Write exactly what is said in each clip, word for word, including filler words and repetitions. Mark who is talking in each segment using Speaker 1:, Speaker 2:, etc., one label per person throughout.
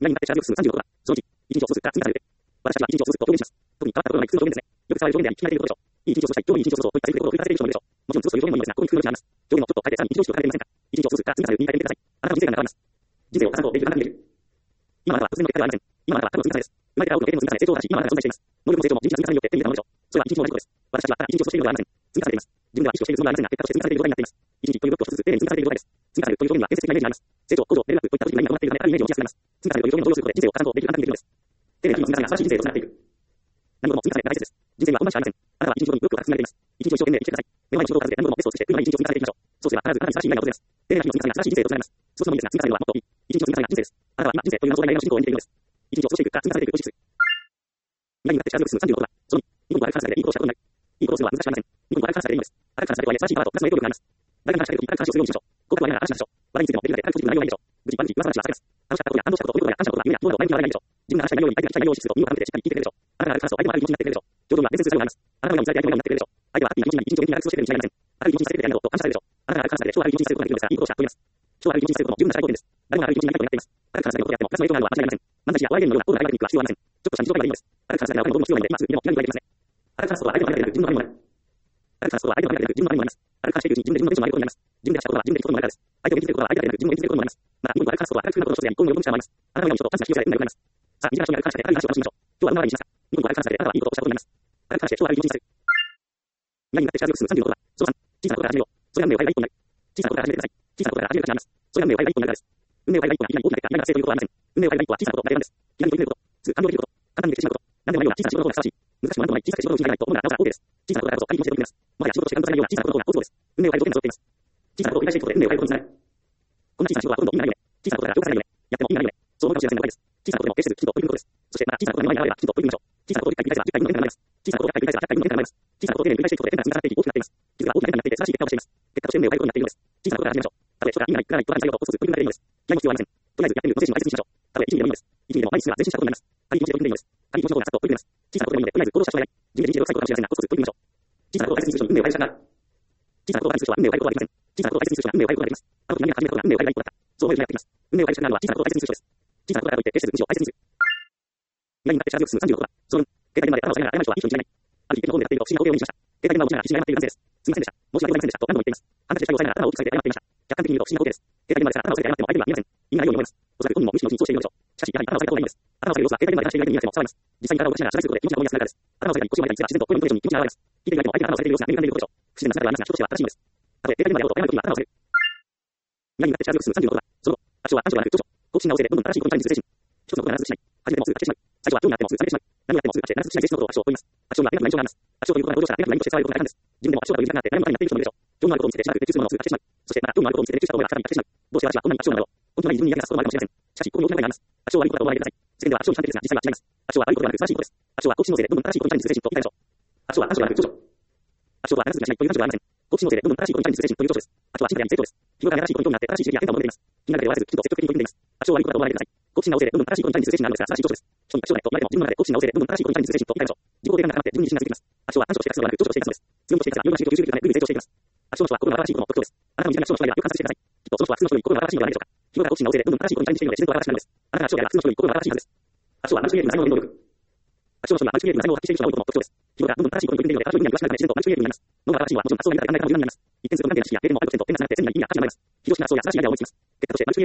Speaker 1: がになってチャージを進むさんじゅうろくは、そのうち、いちにちを過ごすが積み重ねる。私たちはいちにちを過ごすと表現します。特に変わったことのない普通の表現ですね。よく使われる表現であり、聞き慣れていることでしょう。いいいちにちを過ごしたい、今日いいいちにちを過ごそうといったセリフでことを繰り返されている人もいるでしょう。もちろん過ごすという表現もいいのですが、ここに工夫の余地があります。表現をちょっと変えてさらにいちにちを変えてみませんか。いちにちを過ごすが積み重ねるに変えてみてください。あなたの人生観が変わります。人生を重ねるとできるあなたに見える。今あなたは突然の結果ではありません。今あなたは過去の積み重ねです。生まれてから多くの経験の積み重ね、成長を出し、今あなたが存在しています。能力の成長も人事の積み重ねによって手に入れたものでしょう。それは一日も同じことです。私たちはただ一日を過ごしているのではありません。積み重ねています。自分では意識をしているつもりはありませんが、結果として積み重ねている状態になっています。一日という動きを一つずつ丁寧に積み重ねている状態です。積み重ねるという表現には建設的なイメージがあります。成長、向上、レベルアップといった時に何が伴っているため、あるイメージを持ちやすくなります。積み重ねるという表現を応用することで人生をちゃんとできるあなたにできるのです。丁寧な日々の積み重ねが素晴らしい人生をつながっていく。何事も積み重ねが大切です。人生はこんなしかありません。あなたは一日ごとに努力を積み上げています。一日を一生懸命生きてください。目の前に仕事を数で何事もベストを尽くして、車に一日を積み重ねていきましょう。そうすれば必ずあなたに素晴らしい未来が訪れます。丁寧な日々の積み重ねが素晴らしい人生をつながります。少しのもいいですが、積み重ねるのはもっといい。一日の積み重ねが人生です。あなたは今人生という謎の内面の進行を演じているのです。一日を過ごしていくか積み重ねていくを意識する。未来になってチャージを進むさんじゅうろくは、そのに、ニコニコ悪い関西でいいことをしたことになる。いいことをするのは難しくありません。ニコニコ悪い関西でいいのです。悪い関西ではいえ素晴らしいパワーとプラスの影響力があります。誰かに話しかけるとき、彼から話をするようにしましょう。語学はやなら話しましょう。話題についてもできるだけ軽くポジティブな内容がいいでしょう。愚痴、悪口、噂話は避けます。楽しかったことや感動したこと、お見事や感謝のことや感謝のこと、夢やどうなど前向きな話題がいいでしょう。自分が話したい内容に相手が聞きたい内容を意識すると耳を傾けてしっかり聞いてくれるでしょう。あなたがある話すと相手もある気持ちになってくれるでしょう。表情には伝説する作用があります。あなたのように伝えたいものになってくれるでしょう。相手はハッピーな一日に一日を元気になる過ごしてくれるに違いありません。ある気持ちにされてくれると感謝されるでしょう。あなたがある話で超ある気持ちにされることができるのですが、いいことをしたと言います。超ある気持ちにされることも十分な社会貢献です。誰もがある気持ちになりたいと願っています。ある話でのことやってもプラスの影響があるのは間違いありません。漫才師やお笑い芸人のようなオーライバルテクニックは必要ありません。ちょっとした日常会話でいいのです。ある話では他の僕も必要なので、今すぐにも気軽に言われていますね。ある話とは相手の考えている自分の考えにもなる。ある話とは相手の考えている自分の考えにもなります。ある話しているうちに自分で自分のテンションを上げることになります。自分で話したことは自分で聞くことになるからです。相手を元気にすることは相手だけでなく自分を元気にすることにもなります。また、日本語ある話とはある少なことの一つや一向に及ぶ人があります。あなたのような人と感謝しようされるんだようになります。さあ、身近な人にある感謝である話を楽しみましょう。今日はどんな話にしますか。日本語ある話であなたはいいことをしたことになります。ある話で超ある気持ちにされる。何になってチャージを進むさんじゅうろくは、そのさん、小さなことから始めよう。それが運命を変える第一歩になる。小さなことから始めてください。小さなことから始める価値があります。それが運命を変える第一歩になるからです。運命を変える第一歩がいきなり大きな結果、いきなり達成ということはありません。運命を変える第一歩は小さなことだけなんです。気軽に取り組めること、すぐ感動できること、簡単にできてしまうこと、何でもないような小さな仕事の方がふさわしい。難しくもなんともない小さな仕事をしないと、主ななおさら OK です。小さなことだからこそ、軽い気持ちで取り組めます。もはや仕事として感動されないような小さなことの方が好都合です。運命を変える条件が揃っています。小さなことを繰り返していくことで運命を変えることにつながる。こんな小さな仕事はほとんど意味がないよね。小さなことなら評価されないよね。やっても意味がないよね。そう思うかもしれませんが、です。小さなことでも決してきちんと取り組むことです。そしてまた小さなことが目の前に現ればきちんと取り組みましょう。小さなことをじゅっかい繰り返せばじゅっかい分の変化が生まれます。小さなことをひゃっかい繰り返せばひゃっかい分の変化が生まれます。小さなことを丁寧に繰り返していくことで変化が積み重なっていき大きくなっています。傷が大きな変化になっていて素晴らしい結果をしています。結果として運命を変えることになっているのです。小さなことから始めましょう。たとえ人が意味がない、くだらない、とらない作業とコツコツ取り組まれているのです。気合いも必要はありません。とりあえずやってみる、その精神を大切にしましょう。たとえいちミリでもいいのです。いちミリでも毎日すれば前進したことになります。軽い気持ちで取り組んでいいのです。軽い気持ちの方がさっと取り組めます。小さなことでもいいので、とりあえず行動した人は偉い。自分で人生を良くさいことかもしれませんが、コツコツ取り組みましょう。小さなことを大切にする人に運命を変える力がある。小さなことを大切にする人は運命を変えることができません。小さなことを大切にする人は運命を変えることができます。あの時何が始めたことが運命を変える第一歩だった。そう思える人がやっています。運命を変える力があるのは小さなことを大切にする人です。小さなことだからといって決して日常を大切にする。未来になってチャージを進むさんじゅうろくは、その携帯電話で頭を下げながら謝る人は一緒に違いない。ある日、別のホームで買っていると不審な光景を目にしました。携帯電話を持ちながら必死に謝っている男性です。すみませんでした。申し訳ございませんでした。と何度も言っています。ハンカチで下着を押さえながら頭を大きく下げて謝っていました。客観的に見ると不審な光景です。携帯電話ですから頭を下げて謝っても相手には見えません。意味がないように思います。おそらく本人も無視のうちにそうしているのでしょう。しかし、やはり頭を下げた方がいいのです。頭を下げる様子は携帯電話で話している相手に見えなくても伝わります。実際に体を動かしながら謝罪することで気持ちが重みやすくなるからです。頭を下げたり腰を上げたりすれば自然と声のイントネーションに気持ちが現れます。聞いている相手も相手が頭を下げている様子が目に浮かんでいることでしょう。不自然な姿ではありますが、人としては正しいのです。たとえ携帯電話であろうと謝るときには頭を下げる。未来になってチャージを進むさんじゅうろくは、その後、発症は暗証ではなく長所。好奇心なおせいでどんどん新しいことにチャレンジする精神。一つのことならずしない。初めてもすぐ勝ちてしまう。最初は興味があってもすぐ冷めてしまう。何をやってもすぐ勝ちて、ならずしない性質のことを発症と言います。発症にはネガティブな印象があります。発症ということが同情者、ネガティブな意図として伝わることがあるんです。自分でも発症という時間があって何もかにやっている人もいるでしょう。興味のあることを見つけてしまう熱中するものをすぐ勝ちてしまう。そしてまた興味のあることを見つけて熱中したことが勝手に勝ちてしまう。どうして私はこんなに発症なのだろう。本当に自分に嫌気がさすこともあるかもしれません。しかし、ここに大きな問題があります。発症は悪いことだと思わないでください。世間では発症に賛成ですが、実際は違います。発症は悪いことではなく素晴らしいことです。発症は好奇心のせいでどんどん新しいことにチャレンジする精神と言いたいでしょう。発症は短所ではなく長所。発症は長すぎやしないという短所ではありません。好奇心のせいでどんどん新しいことにチャレンジする精神という長所です。発症は進化であり成長です。日頃から新しいことに興味があって新しい刺激や変化を求めています。気になるだけで終わらず、きちんと積極的に取り組んでいます。発症は悪いことだと思わないでください。好奇心なおせいでどんどん新しいことにチャレンジする精神があるのですが、素晴らしい長所です。人に発症ないと言われても自分の中で好奇心なおせいでどんどん新しいことにチャレンジする精神と言いたいでしょう。自己肯定感が高まって自分に自信がついてきます。発症は短所として活動ではなく長所として活動です。強みとしていますが、いろんな仕事を充実するためぐんぐん成長していきます。発症の人は心が新しいことの特徴です。あなたの身近な人の人にはよく観察してください。きっとその人は普通の人より心が新しいのではないでしょうか。日頃から好奇心なおせいでどんどん新しいことにチャレンジしているので自然と新しくなるのです。あなたが発症であれば普通の人より心が新しいはずです。発症はマルチクリエイティブな才能の能力。発症の人にはマルチクリエイティブな才能を発揮している人が多いことも特徴です。日頃からどんどん新しいことに取り組んでいるので、発症に詳しくなるため自然とマルチクリエイティブになります。脳が新しいのはもちろん発想が豊かになるからも有名になります。一見すると関係なしや例でもあると点がつながって線が意味が価値になります。非常識な発想や新しいアイデアを思いつきます。結果としてマルチクリエイティブな才能を発揮することになるのです。発症はマルチクリエイティブな才能の原動力です。発症は何でもすぐ勝ちてしまうと思うかもしれませんが、意外によく考えると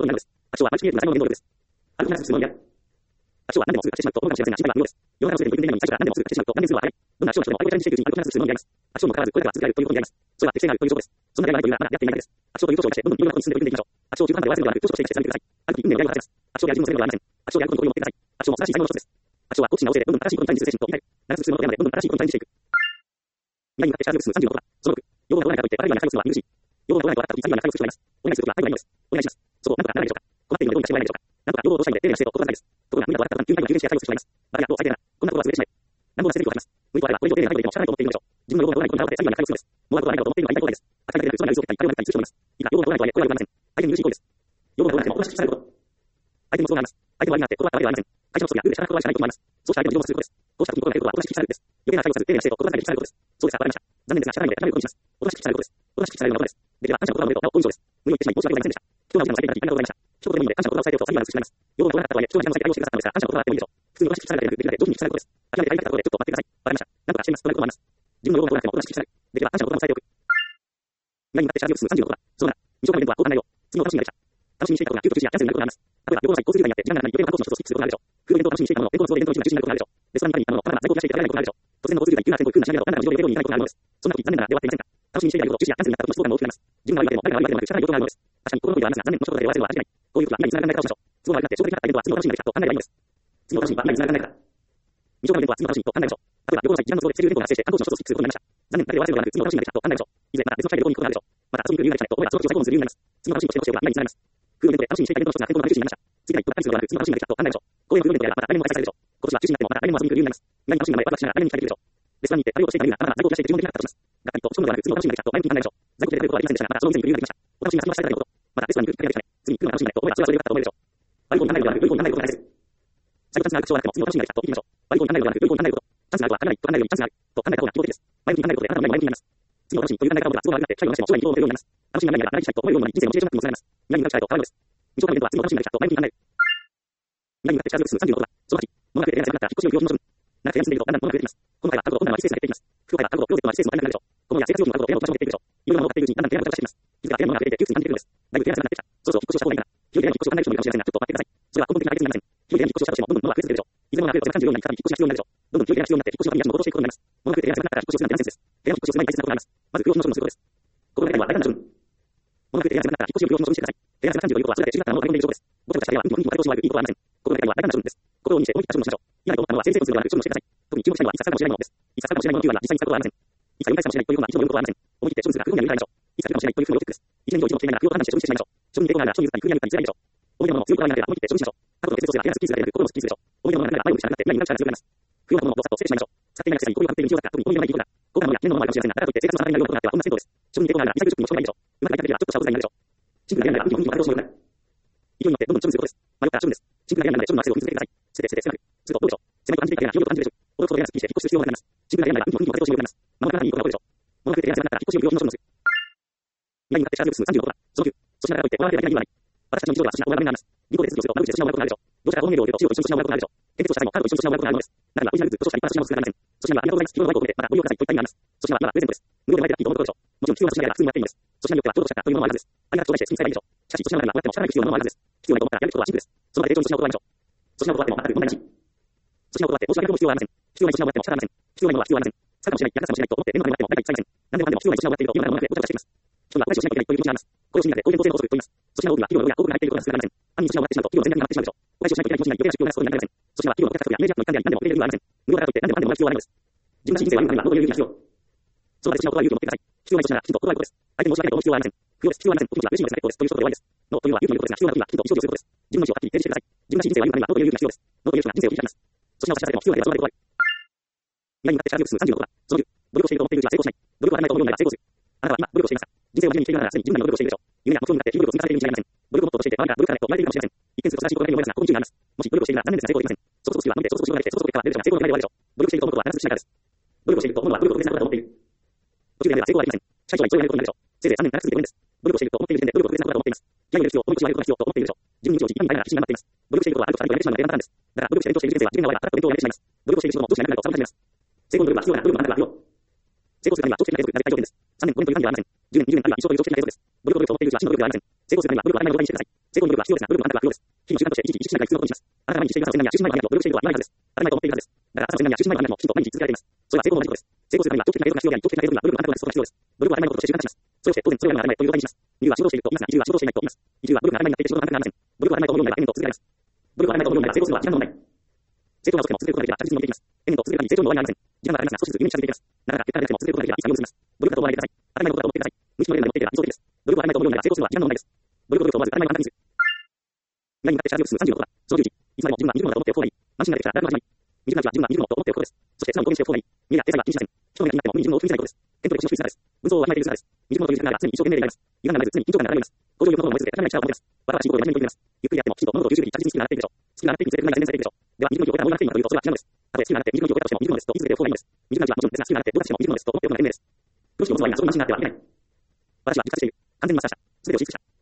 Speaker 1: 世の中の世界に取り組んでいないのに最初から何でもすぐ勝ちてしまうと断念するのは早い。どんな発症の人でも相手をチャレンジしていくうちにあることなくするものであります。発症も変わらずこれから続けられるということになります。発症も変わらず変わらずということになります。それは適性があるということです。そんな悩まないというのはまだやっていないのです。発症という長所を出してどんどんいろんなことに進んで取り組んでいきましょう。発症を中途半端で終わらせるのではなく長所として続けて続けてください。ある時運命をやりを立てます。発症や自分の責任ではありません。発症やることに取り持ってください。発症も素晴らしい才能の一つです。発症は好奇心なおせいでどんどん新しいことにチャレンジする精神と言いたい。長くするものではなくどんどん新しいことにチャレンジしていく。未来に向かってチャージを進むさんじゅうろくは、そのろく、要望が通らないからといってバラエティが中をするのは苦しい。要望が通らないとあった時に仲良くする人がいます。お願いすることが愛のないのです。お願いします。そこをなんとかならないでしょうか。困っているのでどうにかしてもらえないでしょうか。なんとか要望をどうしたいので丁寧な姿勢と心がけないです。ところが無理なことがあった途端に急には急にしてや対応する人がいます。またやっと相手ならこんなことは潰れてしまえ。何も忘れてることがあります。無理とあればこれ以上丁寧な態度でもしゃあないと思っているのでしょう。自分の要望が通らないことに対応して最後まで仲良くするのです。もうあることはないと思っているのが言いたいことです。扱いが出る嘘になる嘘を言ったり、彼をなったりする人もいます。いいか、要望が通らないとはいえこれは良くありません。相手に許しい行為です。要望が通らなくてもおとなしく聞きされること。相手にもそうなります。相手の悪いなって断ったわけではありません。会社の人やルールでしかなく断りしかないこともあります。そうした相手の自動化することです。こうした時に心がけることはおとなしく聞きされることです。余計な作業をする丁寧な姿勢と心がける聞きされることです。そうですか、わかりました。残念ですが、社会で高めることにします。おとなしく聞きされることです。おとなしく聞きされるようなことです。できれば感謝の言葉を述べるとなお多い以上です。無理を言ってしまい申し訳ございませんでした。人がお時間を割いていただきありがとうございました。 一言でもいいので、感謝の言葉を伝えておくと、最後まで進めます。要望が通らなかった場合、貴重な時間を割いて対応してくださったのですが、感謝の言葉はあってもいいでしょう。普通の話聞きされているできるだけ上手に聞きされることです。諦めて帰りたかったところで、ちょっと待ってください。わかりました。なんとかしています。となることもあります。自分の要望が通らなくてもおとなしく聞きされる。できれば感謝の言葉を伝えておく。今に向かってチャージを進むさんじゅうの言葉。そうだ。二週間のイベントはこう考えよう。次の楽しみができた。楽しみにしていたことが急遽中止やキャンセルになることがあります。例えば旅行の際交通時間になって時間がない、予定が確保の一つをスキップすることがあるでしょう。空のイベントを楽しみにしていたものの、天候の都合でイベントの一部が中止になることがあるでしょう。レストランに行ったのも、まだまだ在庫を増やしていただけないことがあるでしょう。突然の交通時間に急な天候に空なしなど、何らかの事情で予定通りにいかないことがあるのです。そんな時、残念ながら出会っていませんか。楽しみにしていたことを中止やキャンセルになった時の相談が大きくなります。自分が悪いわけでも、誰が悪いわけでもなく、社会の状況があるのです。確かに心の声ではありますが、残念の一言で終わらせるのは味気ない。こういう時は未来に繋がらない方をしましょう。都合が悪くなって、消極的なったイベントは次の楽しみができたと考えればいいのです。次の楽しみは未来に繋がらないから。未消化のイベントは次の楽しみと考えましょう。例えば、旅行の際、時間の都合でスケジュール変更が発生して、担当者の一つをスキップすることになりました。残念だけで終わらせるのではなく、次の楽しみができたと考えましょう。以前、また別の機会で旅行に行くことがあるでしょう。また遊びに行く理由ができたと思えば、その時を最後にする理由になります。次の楽しみとしての教えは未来に繋がります。空のイベントで楽しみにしていたイベントの一つが天候の中止になりました。次が一歩がっかりするのではなく、次の楽しみができたと考えましょう。公園のイベントであれば、また来年も開催されるでしょう。今年は中止になっても、また来年も遊びに行く理由になります。未来に楽しみなので、ワクワクしながら来年に期待できるでしょう。レストランに行って旅をしていた理由が、まだまだ在庫を増やしていて注文できなかったとします。がっかりと、しょうのではなく、次の楽しみができたと前向きに考えましょう。在庫で出ることはありませんでしたが、またその以前に理由ができました。お楽しみが来ましたいただけること。またレストランに行く機会ができたね。次に行くのが楽しみだと思えば、それはそれでよかったと思えるでしょう。悪いことに考えることはなく、良いことに考えることが大切です。最後チャンスがあることはなくても、次の楽しみができたと言いましょう。悪いことに考えることはなく、良いことに考えること。チャンスがあるとは考えないと考えるよりチャンスがあると考えた方が基本的です。前向きに考えることで、あなたの前向きになります。次の楽しみという考え方を持てば、都合が悪くなって、最後の話も将来に希望を持てるようになります。楽しみがないなら、長生きしたいと思えるようなのに、人生のモチベーションアップにもつながります。未来に向かうしたいと変わるのです。未消化のイベントは次の楽しみができたと前向きに考える。未来に向かってチャージを進むさんじゅうの言葉。そのはち、物が増えてやらなくなった引っ越しの用事の処分。長く休んでいると、だんだん物が増えてきます。この場合は、過去と困難は施設が減っていきます。不可解は過去とクローゼットは施設の間になくなるでしょう。この家や生活用品の過去と部屋の場所も減っていくでしょう。いろんなものを買っているうちに、だんだん部屋が化していきます。気づか部屋のものが増えていて、窮屈に感じてくるのです。だいぶ部屋が狭くなってきた。そろそろ引っ越しをした方がいいから。広い部屋に引っ越しを考える人もいるかもしれませんが、ちょっと待ってください。それは根本的な解決になりません。広い部屋に引っ越しをしたとしても、どんどん物が増え続けるでしょう。いずれ物が増えると狭く感じるようになり、再び引っ越しが必要になるでしょう。どんどん広い部屋が必要になって、引っ越しのために家賃も高騰していくことになります。物が増えて部屋が狭くなったら引っ越しをするなんてナンセンスです。部屋の引っ越しをする前に大切なことがあります。まず、不要品の処分をすることです。心の中には大胆な処分。物が増えて部屋が狭くなったら引っ越しを不要品の処分してください。部屋が狭く感じるということは、それだけ中途半端なものを買い込んでいる証拠です。ごちゃごちゃした部屋は運気も運気も風通しも悪く、いいことはありません。心の中には大胆な処分です。心を鬼にして思い切った処分をしましょう。いないと思ったものは整理整頓するのではなく、処分をしてください。特に注目したいのはいつ咲くかもしれないものです。いつ咲くかもしれないもののきゅうわりは実際に咲くことはありません。いつかよんかい咲くかもしれないというような人の言うことはありません。思い切って処分するか空には入れ替えましょう。いつ咲くかもしれないという人のロジックです。いちねん以上一度もしていないなら空を判断して処分してしまいましょう。処分に抵抗があるなら処分に譲ったり空には入れたり辛いでしょう。思い出のものを強いこだわりなければ思い切って処分しましょう。過去の決断をすれば部屋がスッキリするだけでなく心もスッキリするでしょう。思い出のものがなければ前を向くしかなくなって未来に向かう力が強くなります。不要なものをさっと捨ててしまいましょう。使っていないくせにこういう買っている日常だった。特に思い出のないことだ。高価なものや記念のものがあるかもしれませんが、だからといって生活の支えになるようなことがあってはこんな銭湯です。処分に抵抗があるならリサイクルショップにもしょうがないでしょう。うまく買い方できればちょっとしたお小遣いになるでしょう。シンプルな部屋なら運気も運気も風通しも良くなる。勢いに乗ってどんどん処分することです。迷ったら処分です。シンプルな部屋なので処分のアクセルを踏み続けてください。捨てて捨てて捨てなく。するとどうでしょう。狭く感じていた部屋が広く感じるでしょう。驚くことがすっきりして引っ越しする必要がなくなります。シンプルな部屋なら運気も運気も風通しも良くなります。まもなくあなたにいいことが起こるでしょう。物が増えて部屋が狭くなったら引っ越しを不要品の処分をする。未来に向かってチャージを進むさんじゅうの言葉。そのきゅう、そしてながらといって終わらせていない理由はない。私たちの日常では少しな終わらないがあります。銀行で手続きをすると窓口で失うことがあるでしょう。どちらが本命料を入れると費用と一緒に失うことがあるでしょう。現実とした際もカードと一緒に失うことがあるのです。ならば、オリジナルグッズとした一般の品を作られません。そしてはありがとうございます。費用のワイコを込めて、またご利用くださいといった意味があります。そしてはまだプレゼントです。無料でもらえてラッキーと思うことでしょう。もちろん必要な品であれば普通にもらっていいのです。そしてによってはどうしたかというものもあるはずです。ありがとうございます。次に使えばいいでしょう。しかし、そちらの中ではもらっても力が必要なものもあるはずです。必要ないと思ったらやることはシンプルです。その場で丁重にそちらを断りましょう。そちらを断っても全く問題なし。そちらを断って申し訳ない必要はありません。必要ないと品をもらっても仕方ありません。必要ないものは必要ありません。使うかもしれない、役立つかもしれないと思って面倒になっても大体使いません。何でもかんでも必要ないと品をもらっていると今のものが増えごちゃごちゃしています。人はこれをしないといけないという気持ちがあります。これをしないで当然当然の法則と言います。そちらの多くは企業の多くが広告が入っていることが少なくなりません。犯人の品をもらってしまうと企業の全体が回ってしまうでしょう。お返しをしないといけない気持ちになり余計な出費を出すことになりません。そちらは企業の顧客獲得やイメージアップの一環であり何でも触れる理由はありません。無料だからといって何でも何でももらう必要はないのです。自分が人生を歩むためにはどういう勇気が必要。その場で品を断る勇気を持ってください。必要ないとしたらきちんと断ることです。相手に申し訳ないと思う必要はありません。不要です。必要はありません。お気持ちは嬉しいのですが結構です。という一言で終わりです。ノーというのは勇気のいうことですが、必要な時はきちんと意思表示をすることです。自分の意思をはっきり提示してください。自分が人生を歩むためにはどういう勇気が必要です。ノーという人が人生を切り開きます。そちらを差し出されても必要ならばその場で断る。未来に向かってチャージを進むさんじゅうの言葉。そのきゅう、努力をしていると思っているうちは成功しない。努力は当たらないと思うようなら成功する。あなたは今努力をしていますか。人生を真面目に生きているならすでに十分な努力をしているでしょう。夢や目標に向かって日々努力を積み重ねているに違いありません。努力をもっととしていて周りが努力がないと思われているかもしれません。一見すると正しいことがないようですが、ここに注意があります。もし努力をしているなら残念ですが成功できません。そこそこは伸びてそこそこ仕事ができてそこそこ結果が出るのが成功のないで終わるでしょう。努力していると思うことは必ずしないからです。努力をしていると思うのは努力を特別なことだと思っている。途中でやめば成功はできません。社長は一生やめることになるでしょう。せいぜいさんねんから続けてごねんです。努力をしていると思っている時点で努力を特別なことだと思っています。気合を入れる必要、思い口を上げることが必要と思っているでしょう。自分に道を自分にないなら必死に頑張っています。努力していることはあるとされるとやめてしまうので簡単です。だから努力して勉強している人生は自分が終わりはあったと勉強をやめてしまいます。努力をしている仕事もどうしないかと寒くなります。成功の努力は必要な努力はあなたが不要。成功するためには長期的な継続が絶対条件です。さんねん、ごねんという単位ではありません。じゅうねん、にじゅうねんあるいは一生という長期的な継続です。努力を努力と思っているうちは真の努力ではありません。成功するためには努力を当たり前のことにしてください。成功の努力は必要ですが、努力はあなたが不要です。日々の習慣として一日一日しないが必要なことにします。あなたが毎日している朝鮮何や中心前のあなたと努力していることは言わないはずです。当たり前と思っているはずです。だから朝鮮何や中心前のあなたもきちんと毎日続けられています。それは成功の同じことです。成功するためには長期的な継続が必要であり、長期的な継続には努力をあなたがなすことが必要です。努力は当たり前のこととして習慣化します。それをして当然それをやるのが当たり前という状態にします。理由は仕事をしていると言いますが、一流は仕事をしていないと言います。一流は努力が当たり前になっていて仕事がなくなりません。努力は当たり前と思うようになれば延々と続けられます。努力は当たり前と思うようになれば成功するのは時間の問題。成功が遅くても続けることができれば着実に伸びていきます。延々と続ける限り成長の終わりはありません。時間がかかりますが少しずつ夢に近づいていきます。なかなか結果が出なくても続けることができればいつか実を結びます。努力だと思わないでください。当たり前のことだと思ってください。無知のレベルに乗っていれば理想的です。努力は当たり前と思うようになれば成功するのは時間の問題です。努力を努力と思わず当たり前の簡単にする。未来に向かってチャージを進むさんじゅうの言葉。そのきゅうじ、いつまでも自分は未熟なのだと思っておく方がいい。満身ができたら誰も始まり。未熟なうちは自分は未熟なのと思っておくことです。そして素直に公認しておく方がいい。見えや手差が気にしません。人目が気になっても無に自分のを踏みつけないことです。テントで腰の低い姿です。運動をわきまえている姿です。未熟なことを言う時間があれば常に一生懸命でいられます。時間がないず常に緊張感があります。向上力のことを思いついて高めない力を持てます。わたわたしいことを真面目に取ります。ゆっくりやってもきちんと物事を重視に着実にスキルが上がっていくでしょう。スキルが上がっていくにつれて不満が全然されていくでしょう。では、未熟の力を超えたものがなくていいのかというと、それは違うのです。たとえスキルが上がって未熟の力を超えたとしても未熟なのですと言い続けておく方がいいのです。未熟なうちはもちろんですが、スキルが上がってどうかしても未熟なのですと思っておくのが賢明です。教師のコツは今そこに満身があってはいけない。私は自覚している。完全にマスターした。すべてを知り尽くした。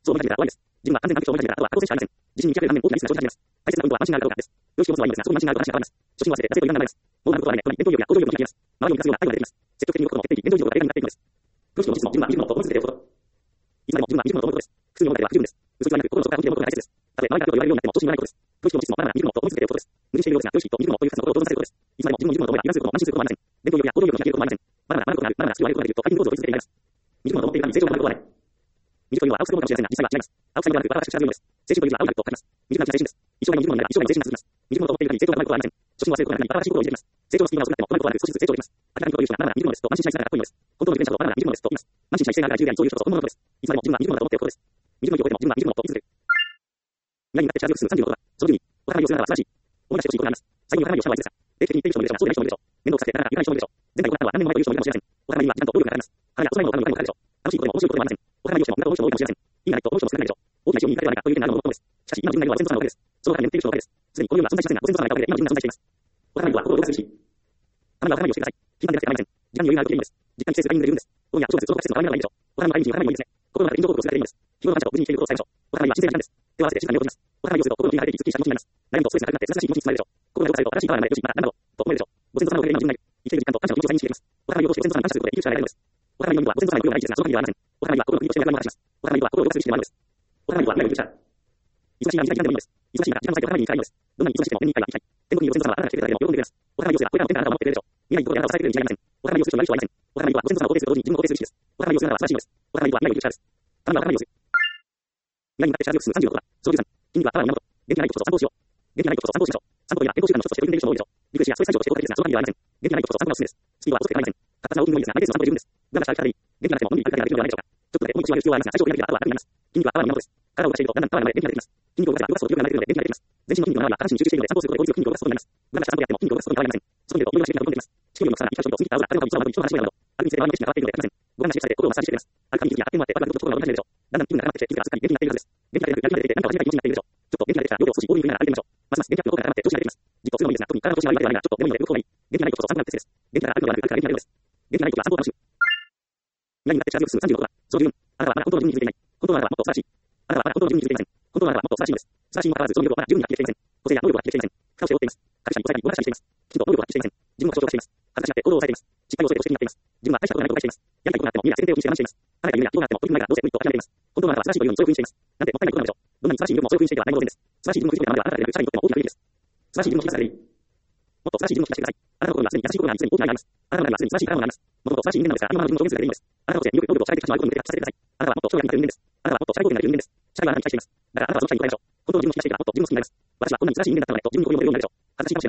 Speaker 1: そう思い始めたら終わりです。自分は完全な環境を思い始めた後は当選者ありません。自信に極める場面大きなリスクが生じ始めます。大切な運動は慢心があるかどうかです。よしを持つのはいいのですが、そういう慢心があると話が変わります。初心を忘れて惰性という名前です。もうなることはないので、伝統力や行動力に開きます。周りを満たすような態度が出てきます。積極的に動くことも減っていき、伝統力が平らになっていくのです。教師の実も自分は自分のことを思い続けていること。いつまでも自分は自分のことを思うことです。複数の問題では不十分です。嘘言わなく心の底から本気で思うことが大切です。たとえ周りからどう言われるようになっても調子に乗らないことです。教師の実もまだまだ自分のことを思い続けていることです。無理しているようですが、教師と自分のというふたつのことを同時にされることです。いつまでも自分の自分の思いが油断することも慢心することもありません。伝統力や行動力に開けることもありません。まだまだ学ぶことがある、まだまだ必要あることがあると、相手にどうぞ追い続けています。自分の思っているために成長があることはない。未熟というのは青臭いものかもしれませんが、実際は違います。青臭いのではなく、バラバラしくしたるのです。青春という字は青がと書きます。未熟なうちは青春です。一生涯の未熟の問題は一生涯の青春が続きます。未熟のと思っているために成長があることはありません。初心を忘れることがなく、バラバラしいことを入れていきます。成長のスピードが遅くなっても、怖いことはなく、少しずつ成長できます。明らかにという人がまだまだ未熟のですと、慢心しない姿勢がかっこいいのです。本当の自転車とまだまだ未熟のですと言います。慢心しない姿勢があるから十であり、そういう人と本物のことです。いつまでも自分は未熟のだと思っていることです。未熟の記憶でも自分は未熟のと言い続ける。未来になってチャージを進むさんじゅうのことは、その順に、お互いをするならば素晴らしい。思い出してほしいことがあります。最近お互いをしたのはいいですが、定期的に言っている人もいるでしょうが、そうでない人もいるでしょう。面倒くさくてなかなか愉快な人もいるでしょう。面倒くさくてなかなか愉快な人もいるでしょう。前代未聞な人もいるでしょう。お互いにはちゃんと努力があります。お互いにはちゃんと彼らお互いのお互いのお互いでしょう。楽しいことでも面白いことでもありません。お互いをしても無駄と面白いこともありません。いいなと面白いも少ないでしょう。大きな一応に怒りはないかという点であるのもっともです。しかし、今の自分の内容はご先祖様のおかげです。その他に眠っている人のおかげです。すでにこのような存在しませんが、ご先祖様のおかげで今の自分が存在しています。お互いには心を動かすし、たまにはお互いをしてください。頻繁でなくて構いません。時間に余裕があるといいのです。実感に制するタイミングでいるんです。大いや、お正月、その季節のタイミングがいいでしょう。お互いの毎日にお互いもいいですね。心の中で臨場心をするだけでいいのです。日頃の感謝と無事にしていることを伝えましょう。お互いには自然な時間です。手を合わせて静かに喜びます。お互いをすると心の気が晴れていき、すっきりした気持ちになります。悩みとストレスがなくなって、優しい気持ちに包まれるでしょう。心が動かされると新しいパワーが生まれて、よし、まだ、なんだろう、と思えるでしょう。ご先祖様のおかげで今の自分がいる。生きている時間と感謝の気持ちを再認識できます。お互いを通してご先祖様に感謝することで生きる力が得られるのです。お互いのはご先祖様の供養が大事ですが、その限りではありません。お互いは心の国として願いをします。お互いは心を動かす意識でもあるのです。お互いは未来を許し合う。忙しいな短い時間でもいいのです。忙しいなら時間を割いてお互いに生きたいのです。どんなに忙しくても年に一回は生きたい。天国にご先祖様はあなたが来てくれただけでも喜んでくれます。お互いをすればこれらの天からあなたを守ってくれるでしょう。未来に心であなたを支えてくれるに違いありません。お互いをする人になる人はいません。お互いにはご先祖様を肯定すると同時に自分を肯定する意識です。お互いをするならば素晴らしいのです。お互いには未来を許し合うです。たまにはお互いをする。未来に向かってチャージを進むさんじゅうのことは、そのじゅうさん。筋肉はパワーの源。元気がないことこそ散歩をしよう。元気がないことこそ散歩をしましょう。散歩というのは健康習慣の一つとして取り組んでいる人も多いでしょう。リフレッシュやストレス解消として効果的ですが、その限りではありません。元気がないことこそ散歩がおすすめです。スピードは遅くて構いません。活発なウォーキングもいいですが、マイペースの散歩で十分です。無駄なした歩き方でいい。元気がなくてものんびり歩くだけができるのではないでしょうか。ちょっとで重い腰を上げる必要はありますが、最初起きなければ後は楽になります。筋肉はパワーの源です。体を動かしているとだんだんパワーが生まれ、元気が出てきます。筋肉を動かせば動かすと力が生まれるので元気が出てきます。全身の筋肉の周りは下半身に集中しているので、散歩をすることで効率よく筋肉を動かすことになります。無駄なした散歩であっても筋肉を動かすことに変わりません。外に出ると運動がしているのがどんどん出ます。地球よりもさらに一箇所にと過ぎた青空、誰もが一度はまとに一度の話をやるなど、歩くにつれて周りの景色が変わっているので変わりません。ご覧なしで心をマッサージしています。歩くたびに息があってもあって、バカバカと心が動かされるでしょう。だんだん気分が高まってきて、気がすっかり元気になっているはずです。元気が出るとやる気が出てきて、何かを始めたい気持ちになっているでしょう。ちょっと元気が出てきたら両手を少し大きく振りながら歩いてみましょう。ますます元気がどこかから高まって調子が出てきます。じっとするのもいいですが、特に体の調子が悪いわけではないが、ちょっとでもいいので動く方がいい。元気がないことこそ散歩が適切です。元気があるのではなく、歩くから元気が出るのです。元気がないことは散歩を楽しむ。未来になってチャージを進むさんじゅうのことは、その十分。あなたはまだ本当の自分に気づいていない。本当のあなたはもっと素晴らしい。あなたはまだ本当の自分に気づいていません。本当のあなたはもっと素晴らしいのです。素晴らしいにもかかわらず、その魅力をまだ十分に発揮できていません。個性や能力を発揮できていません。負荷を背負っています。各社に抑えたり、ごまかしたりしています。きちんと能力を発揮していません。自分の象徴化しています。恥ずかしがって行動を抑えています。失敗を恐れて押しになっています。自分は大したことないと誤解しています。やりたいことがあっても、みんな世間体を気にして我慢しています。離れた夢や希望があっても、取り組みがどうせ無理と諦めています。本当のあなたは素晴らしいというのにそれを封印しています。なんてもったいないことなのでしょう。どんなに素晴らしい魅力もそれを封印していては何も当然です。素晴らしい自分の振り絞りはあなたが得られる社員にとっても大きな利益です。素晴らしい自分の気がされる。もっと素晴らしい自分を気がしてください。あなたの心にはすでに優しい心がすでに大きな愛があります。あなたの中にはすでに素晴らしい力があります。もともと素晴らしい人間なのですが、今の自分を表現するだけでいいのです。あなたの能力を伝えてきた人は能力を伝えてください。あなたはもっと将来になる人間です。あなたはもっと社会貢献になる人間です。社会はあなたに期待しています。だからあなたはその社員に応えましょう。本当の自分を気がしていたらもっと自分の好きになります。私はこんなに素晴らしい人間だったのでと自分にこういう思いをるようになるでしょう。恥ずかしいかもしれませんが、勇気を出して表現してください。抵抗感があるのは最初だけです。抵抗感があるのは最初だけです。慣れてしまえばすぐに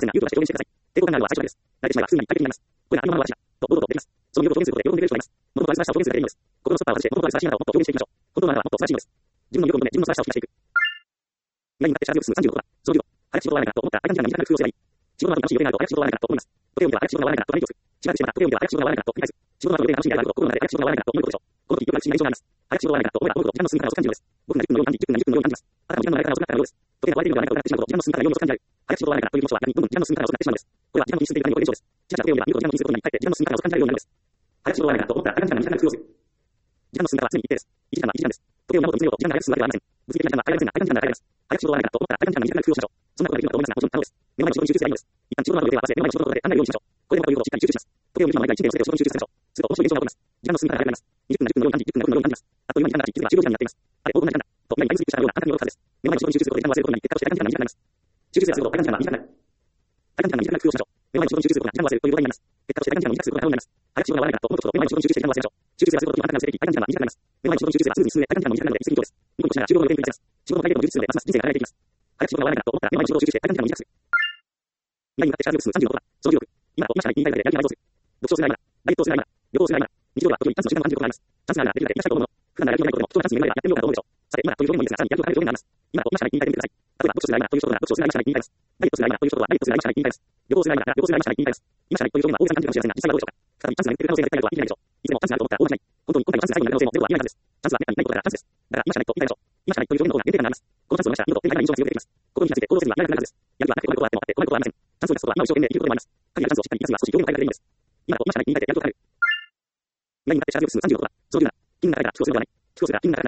Speaker 1: 相手になります。これはありのままの私だ。と堂々とできます。その魅力を表現することで喜んでくれる人がいます。物の素晴らしさを表現するだけでいいのです。心のストッパーを外して、物の素晴らしいあなたをもっと表現していきましょう。本当のあなたはもっと素晴らしいのです。自分の魅力を認め、自分の素晴らしさを引き出していく。未来に向かってチャージを進むさんじゅうのことは、その秒。早く仕事が終わらないかと思ったら、間に時間が短く工夫をすればいい。仕事の後に楽しい予定があると、早く仕事が終わらないかと思います。とてもでは早く仕事が終わらないかと何をする。しばらくしてまた、とてもでは早く仕事が終わらないかと繰り返す。仕事の後予定が楽しい予定があると、心の中で早く仕事が終わらないかと思うことでしょう。この時、よく楽しい内情があります。早く仕事が終わらないかと思えば、思うほど時間の進み方を感じるのです。僕がじゅっぷんのように感じ、じゅっぷんがじゅっぷんのように感じます。あなたも時間の流れ方が遅くなったようです。時計が終わっているのではないかとなってしまうと、時間の進み方がより遅く感じられる。早く仕事が終わらないかという気持ちは逆にどんどん時間の進み方が遅くなってしまうのです。これは時間の気にするというための現象です。ちらちら時計を見れば見ると時間の気にすることになり、かえって時間の進み方が遅く感じられるようになるのです。早く仕事が終わらないかと思ったら、短時間が短く工夫をする。時間の進み方は常に一定です。いちじかんはいちじかんです。時計を見ると見つめようと時間が早く進むわけではありません。物理的な時間は変えられませんが、短時間が変えられます。早く仕事が終わらないかと思ったら、短時間が短く工夫をしましょう。そんなことができるのかと思いますが、もちろん可能です。目の前の仕事に集中すればいいのです。一旦仕事の後の予定は忘れ、目の前の仕事のことで考えるようにしましょう。これでもということをしっかり集中します。時計を見るのは毎回いちびょうで仕事に集中するでしょう。すると面白い現象が起こります。時間の進み方が早くなります。にじゅっぷんがじゅっぷんのように感じ、じゅっぷんがよんぷんのように感じます。あっという間に時間が経ち、気づけば終了時間になっています。あれ、もうこんな時間だ。と、今にタイムスリップしたような簡単に驚くはずです。目の前の仕事に集中することで時間を忘れることになり、結果として短時間が短くなります。集中することを短時間は短くなる。短時間が短く工夫をしましょう。目の前の仕事に集中することが時間を忘れるということになります。結果として短時間を短くすることが可能になります。早く仕事が終わらないかと思うことと、目の前の仕事に集中して時間を忘れましょう。集中することに短時間が短くなるでき、短時間が短くなります。目の前の仕事に集中すればすぐに進め、短時間も短くなるので、一石二鳥です。ニコニコしながら終了の予定に向かいます。仕事の大抵でも充実するので、ますます人生が輝いていきます。早く仕事が終わらないかと思ったら、目の前の仕事を集中して短時間も短くする。未来に向かってチャージを進むさんじゅうのことは、そのじゅうろく。今と今しかない言いたいだけでやる気がないどうする。読書をするなら、ダイエットをするなら、旅行をするなら、日常では時折チャンスの時間を感じることがあります。チャンスがあるならできるだけ今したいと思うもの。普段ならやる気がないことでも、貴重なチャンスに恵まれればやってみようかと思うでしょう。さて、今という表現もいいですが、さらにやる気を変える表現があります。今と今しかない言いたいで見てください。例えば、読書するなら今という人なら、読書をするなら今しかない言いたいです。ダイエットするなら今という人はダイエットするなら今しかない言いたいです。旅行をするなら旅行するなら今しかない言いたいです。今しかないという表現は大げさに感じるかもしれませんが、実際はどうでしょうか。再びチャンスが眠っている可能性が高いとは言いないでしょう。いつでもチャンスがあると思ったら大間違い。本当に今回のチャンスが最後になる可能性もゼロは言えないはずです。チャンスはめったにないことだからチャンスです。だから今しかないと言いたいでしょう。今しかないという表現の方が限定感があります。このチャンスを逃したら見事、天体な印象が強く出てきます。心に気がついて行動せずにはやらなくなるはずです。やる気はなくて終わることはあってもあって、困ることはありません。チャンスを出すことは今一生懸命生きることでもあります。限りあるチャンスをしっかり生かすには少し表現を変えるだけでいいのです。今と今しかない言いたいでやる気を変える。未来に向かってチャージを進むさんじゅうのことは、そのじゅうなな、筋肉が高いから寄付をするのではない。寄付をするから筋肉が高くなる。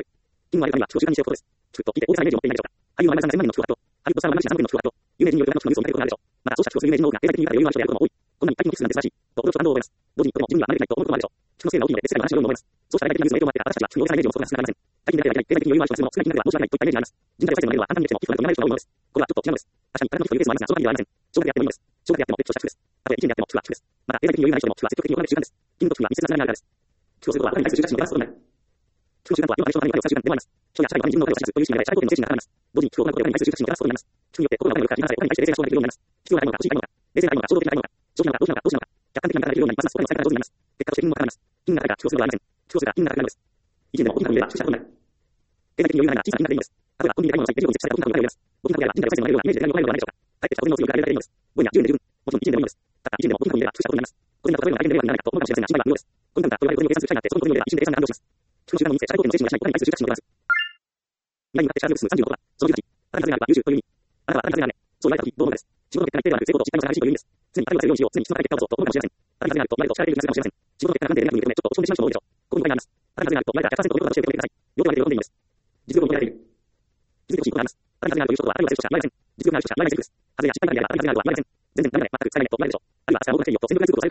Speaker 1: 金はあるには、地を習慣にしておくことです。地と聞いて大きなイメージを持っていないでしょうか。俳優はさんぜんまん円の地をあると、ハリウッドスターはさんぜんまん円の地をあると、有名人によるニュースのニュースを見たいことがあるでしょう。また、そうした地をするイメージの多くが、経済的に有名な人であることも多い。こんなに一般的なニュースなんですらしい。と、アプローチと感動を覚えます。同時にとても自分には真似できないと思うこともあるでしょう。地のせいが大きいので、別世界の話を読むと思います。そうした大々的なニュースの影響もあって、私たちは地の大きなイメージを持つことが少なくなりません。最近だけでは経済的に余裕がある人は少ない金額では申し訳ないといったイメージがあります。人材を再生のメールは簡単にできても寄付が読まれる人が多いのです。これはちょっと違うのです。確かに、体の寄付というケースもありますが、その限りではありません。少額であってもいいのです。少額であっても別とした地区です。たとえ一円であっても地区は地区です。また、経済的に余裕がない人でも地区は積極的に行われる習慣です。金と地区は密接なつながりがあるからです。地区をすることは、他に対する重視を減らすことになる。地区の習慣とは、今まで人の何かを使う習慣でもあります。人や社会が他に自分の声を示すという意識が社会行為の精神が現れます。同時に、地区を行うことで他に対する重視を減らすことになります。地区によって心が他によるか、人が他に対して冷静な思考ができるようになります。必要があるのか、欲しいかあるのか、冷静があるのか、衝動的なあるのか、長期なのか、長期なのか、どうしなのか、客観的な見方ができるようになります。それが最高の上手になります。結果として金もかかります。金が高いから地区をするのではありません。地区をするから金が高くなるのです。一円でも大きな金額では地区したことになる。経済的に余裕がないなら小さな金額でいいのです。例えば、コンビニで買い物をしたり、電気を設置された大きな金額であります。大きな金額では人材を再生のようなイメージで何を買えるのではないでしょうか。かえってしたお金の強くが得られるのです。ごえんやじゅうえんで十分。もちろんいちえんでもいいのです。ただ一円でも大きな金額では地区したことになります。個人だと例えば大変ではないかと思うかもしれませんが、信頼は無料です。コイン単価と言われるコインを計算する機械があって、そのコインの量では一瞬で計算が完了します。地区の習慣のみに社会行為の精神が社会に対する重視を減らす。未来に向かってシャープ数さんじゅうろくは、その技術。あなたが風があれば優秀という意味。あなたはあなたが風があれ。そう言われたとき、どう思うのです。仕事の結果が一定ではなく、成功と失敗の差が激しいという意味です。常に対応されるようにしよう。常に人の結果をと思うかもしれません。あなたが風があると、前と力できる気がするかもしれません。仕事の結果が何で連絡に受け止め、ちょっと落ち込んでしまう人も多いでしょう。ここに答えがあります。あなたが風があると、前からひゃくパーセントの評価として受け止めてください。両手を挙げて喜んでいいのです。実力を求められている。実力を知ることがあります。あなたが風があるということは、あるいは成功者、前ません。実力がある人者、前ません。外れや失敗があれば、あなたが風があるとは前ません。全然ダメだね、全く使えないねと言われるでしょう。あるいは、明日は僕がいいよと全力で作ることをされるかもしれません。あなたが風があるということは、少なくともあるいはされるということは少なくともあなたの実力があるということに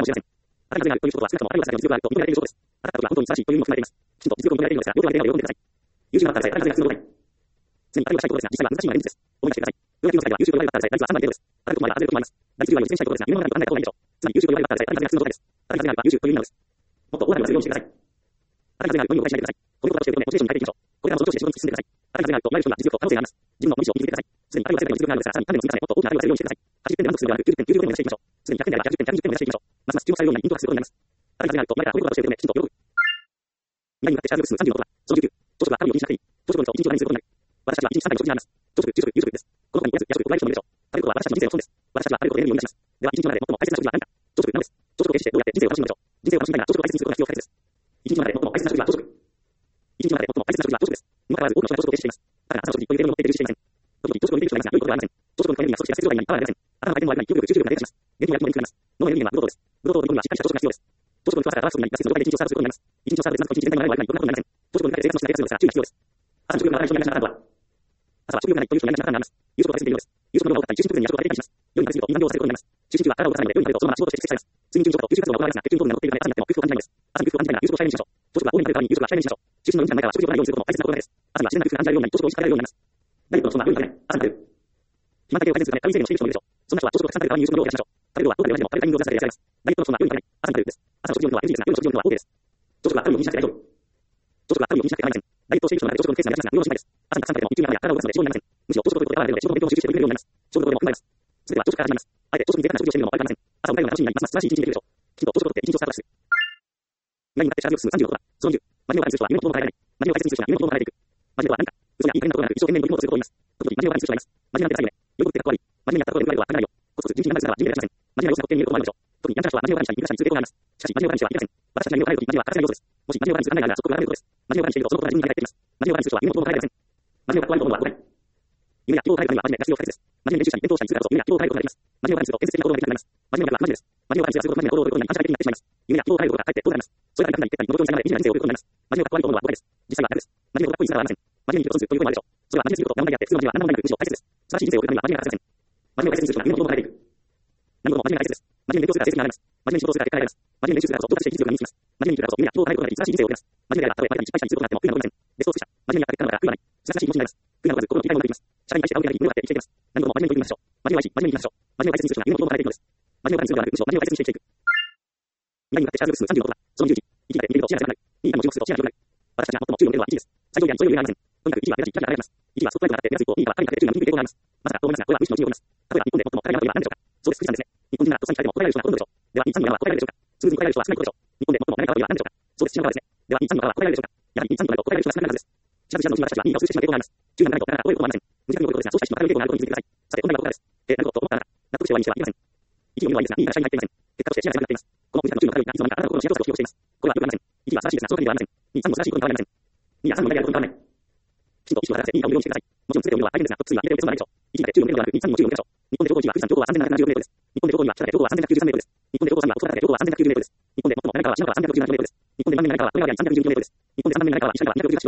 Speaker 1: も実力があるという意味を含まれています。きちんと実力を認められているのですが、両手を挙げて喜んでください。優秀なバッターでさえ、あなたが風が作ることがない。常にあるいはしたいことですが、実際は難しいのが現実です。思い出してください。プロ野球の世界では優秀と言われるバッターでさえ、打率はさんばんれいどです。あることもあれば外れることもあります。打率よりは予選したいことですが、夢の中に考えた方がいいでしょう。つまり優秀と言われるバッターでさえ、あなたが作ることがです。あなたが優秀という意味なのです。もっと大きなことをするようにしてください。あなたが風があるという意味を誤解しないでください。このことを教えることでモチベーションに変えていきましょう。これからもその調子で自分に進んでください。あなたが風があると、前の人が実力と可能性があります。自分の本質を見つけてください。すでにあるいは世界の実力があるのですが、さらに種の積み重ね、もっと大きなあるいはされるようにしてください。はちじゅってんで満足するではなく、きゅうじゅってん、きゅうじゅうごてんを目指していきましょう。すでにひゃくてんであればひゃくじゅってん、ひゃくにじゅってんを目指していきましょう。ますます注目されるようになり、インプットすることになります。あなたが風があると、前からこういうことを教えるため、きちんと喜ぶ。未来に向かってシャープ数さんじゅうろくは、そのじゅうきゅう。朝食は神を気にしなくていい。朝食のと一日を何にすることになる。私たちは一日三回の食事があります。朝食、昼食、夕食です。この他に安く、安く、お買い人もいるでしょう。食べることは私たちの人生の損です。私たちは食べることで得るようになります。では、一日の中で最も大切な食事は何か。朝食なのです。朝食を決してどうやって人生を楽しむのでしょう。人生を楽しみたいなら朝食を大切にすることが必要不可欠です。一日の中で最も大切な食事は朝食。一日の中で最も大切な食事は朝食です。にもかかわらず多くの人が朝食を停止しています。だから朝の食事というレベルの持っている重視していません。時々朝食を見ている人がいますが、良いことではありません。朝食のためには少し痩せる状態になり、パワーがありません。頭の回転も悪くなり、記憶力、集中力が低下します。元気もやる気も鈍くなります。脳のエネルギーはブドウ糖です。ブドウ糖を取るにはしっかりした朝食が必要です。朝食の食わせたらバランスになり、脱水の状態で一日をスタートすることになります。一日をスタートでずっと一日全体の流れが悪くなり、こんなことになりません。朝食の中で生活のしながら生活するのですが、注意が必要です。朝の食欲がない人になりがちなパターンとは、朝は食欲がないという人になりがちなパターンがあります。夕食を大切にしているようです。夕食の量を多かったり、中心部分に夜食が出てきます。夜に食べ過ぎると胃が病をされることになります。中心部は体を動かさないので、夜に食べるとそのまま仕事として蓄積されます。睡眠中に食と吸収活動が行われますが、血中に糖分が残っているため、朝になっても空腹を感じないのです。朝に空腹を感じないなら夕食を控えめにしましょう。朝食は多めに食べる代わりに夕食は控えめにしましょう。中心の運気が前からは食事をないようにすることも大切なことです。朝には自然な空腹が感じられるようになり、朝食を意識されるようになります。ダイエットの人は夜に食べない。朝に食べる。肥満体型を改善するため、カロリー制限をしている人もいるでしょう。そんな人は朝食をたくさん食べる代わりに夕食の量を減らしましょう。食べる量はどう食べるまでも食べるタイミングをずらされていらっしゃいます。ダイエットの人は夜に食べない。朝に食べるです。朝の食事量は エヌジー ですが、夜の食事量は オーケー です。朝食はカロリーを気にしなくて大丈夫。朝食はカロリーを気にしなくて構いません。ダイエットをしている人なら朝食のペースが乱れますが、無料の心配です。朝にたくさん食べても一気にや体を動かすので脂肪になりません。むしろ朝食をとることで体が仕事の勉強を集中して取り組めるようになります。朝食の量も含まれます。それでは朝食から始まります。あえて朝食に贅沢な食事をしているのも悪くありません。朝を迎えるのが楽しみになり、ますます素晴らしい一日にできるでしょう。きちんと朝食をとって一日をスタートする。未来に向かってシャープ数さんじゅうろくは、そのじゅう。真面目を大切にする人は夢のことを変えられない。真面目を大切にする人は夢のことを変えていく。真面目とは何か。嘘やいい加減なことがなく、一生懸命に取り組むことをすることを言います。時々真面目を大切にする人がいます。真面目なんて大変ね。よくってかっこ悪い。真面目にやったことで報われるは限らないよ。コツコツ地道に頑張る姿は地味ではありません。真面目な様子がとって見えることもあるでしょう。特にやんちゃな人は真面目を感じたり、言い出したりする傾向があります。しかし真面目を感じてはいけません。私たちが夢を変えるとき、真面目は欠かせない要素です。もし真面目を感じて考えながら、そこが流れることです。真面目を感じていると、そのことが自分に返ってきます。真面目を感じする人は夢のことを変えられません。真面目が怖いと思うのは誤解。夢や希望を変えるためには真面目が必要不可欠です。真面目に練習したり、勉強したりするからこそ夢や希望を変えることができます。真面目を感じすると、建設的な行動ができなくなります。真面目を感じは真面目です。真面目を感じすると、真面目な行動をということになり、反射的になってしまいます。夢や希望を変えることがかえってどうなります。それが簡単に言ったり、この状況に従って短い人生を送ることになります。真面目が怖いと思うのは誤解です。実際は逆です。真面目をかっこいい姿はありません。真面目に気を損するということもあるでしょう。それは真面目すぎることが問題であって、普通の真面目は何の問題なくむしろ大切です。素晴らしい人生を送るためには真面目が欠かせません。真面目を大切にする人は夢のことも変えていく。何事も真面目が大切です。真面目に勉強するから成績が上がります。真面目に仕事をするから結果が得られます。真面目に練習するからこそ到達して技術が身につきます。真面目に生きるからこそ夢や希望を変えることができ、素晴らしい人生を送ります。真面目であればたとえ誰かに失敗したりすることがあっても悔いなどありません。ベストを尽くした。真面目にやった結果なのから悔いはない。素晴らしい気持ちになります。悔いなどず心の切り替えもできます。社会に対して仰ぎがい胸を張って生きていきます。何事も真面目に取り組みましょう。真面目を愛し、真面目に生きましょう。真面目を大切にする人が夢の希望を変えていくのです。真面目を大切にするのではなく、むしろ真面目を大切にして生きていく。未来に向かってシャープ数さんじゅうろくは、そのじゅうじ。生きていて見ていると視野が狭くなる。いいかも注目すると視野が広くなる。私たちが最も注意を向けるのは一時です。最上位にそういう余裕がありません。とにかく一時は目立ち、キラキラ輝きます。一時はスポットライトが当たって目立つ一方、二時は神にかける中に低い傾向があります。まさかと思いますが、これは無意識のうちに起こります。例えば日本で最も高い山といえば何でしょうか。そうです、富士山ですね。日本人ならとっさに聞かれても答えられる人がほとんどでしょう。では、日本さんの山は答えられるでしょうか。スムーズに答えられる人は少ないことでしょう。日本で最も長い川といえば何でしょうか。そうです、信濃川ですね。では、日本さんの川は答えられるでしょうか。やはり日本さんの川と答えられる人が少ないはずです。しらず知らずのうちに私たちは任意を数値してしまう傾向があります。十何回となかなか覚えることもありません。無自覚に覚えることですが、そうした人の偏る傾向があることに気づいてください。さて、問題はここからです。で、何事と思ったあなた。納得してはいいしてはいけません。一時の夢はいいですが、任意が社に入っていません。結果として視野が狭くなっています。この無自覚の注意の偏りがいつの間にかあなたの心の幸せを記憶しています。これは良くありません。一時は素晴らしいですが、その限りではありません。二さんも素晴らしいことに変わりません。二や三も問題であることに変わらない。きちんと意識を張らせていい顔を見るようにしてください。もちろん全てを見るのは大変ですが、トップスリーは入れておくこともないでしょう。一時までじゅうごメートルではなく、二さんにもじゅうごメートルでしょう。日本で標高いちは富士山標高はさんぜんななひゃくななじゅうごメートルです。日本で標高には北岳標高はさんぜんひゃくきゅうじゅうさんメートルです。日本で標高さんは細長標高はさんぜんひゃくきゅうじゅうメートルです。日本で最も長い川は信濃川さんびゃくろくじゅうななキロメートルです。日本で万年長い川は利根川にさんびゃくじゅうきゅうメートルです。日本で万年長い川は石狩川にひゃくろくじゅうはちキロメートルです。